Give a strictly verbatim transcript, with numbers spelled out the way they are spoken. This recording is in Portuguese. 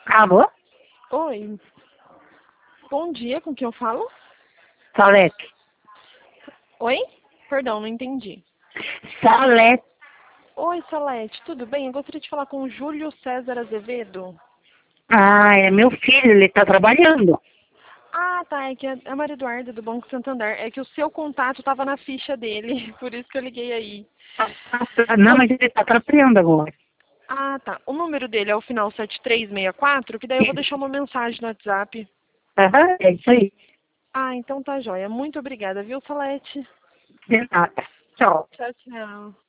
Alô? Oi. Bom dia, com quem eu falo? Salete. Oi? Perdão, não entendi. Salete. Oi, Salete, tudo bem? Eu gostaria de falar com o Júlio César Azevedo. Ah, é meu filho, ele tá trabalhando. Ah, tá, é que é a Maria Eduarda do Banco Santander. É que o seu contato estava na ficha dele, por isso que eu liguei aí. Ah, não, mas ele tá trabalhando agora. Ah, tá. O número dele é o final sete três seis quatro, que daí eu vou Isso. deixar uma mensagem no WhatsApp. Aham, é isso aí. Ah, então tá joia. Muito obrigada, viu, Salete? De nada. Tchau. Tchau, tchau.